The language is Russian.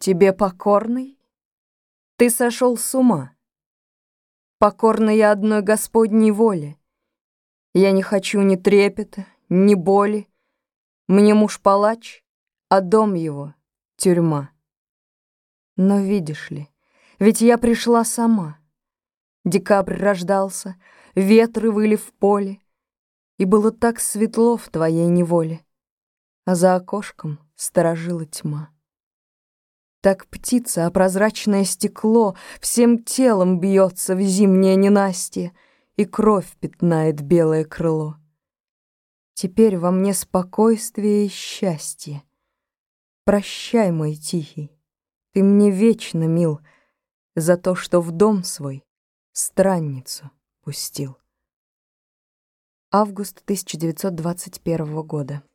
Тебе покорный? Ты сошел с ума. Покорный я одной Господней воле. Я не хочу ни трепета, ни боли. Мне муж палач, а дом его — тюрьма. Но видишь ли, ведь я пришла сама. Декабрь рождался, ветры выли в поле, и было так светло в твоей неволе, а за окошком сторожила тьма. Так птица, а прозрачное стекло всем телом бьется в зимнее ненастье, и кровь пятнает белое крыло. Теперь во мне спокойствие и счастье. Прощай, мой тихий, ты мне вечно мил за то, что в дом свой странницу пустил. Август 1921 года.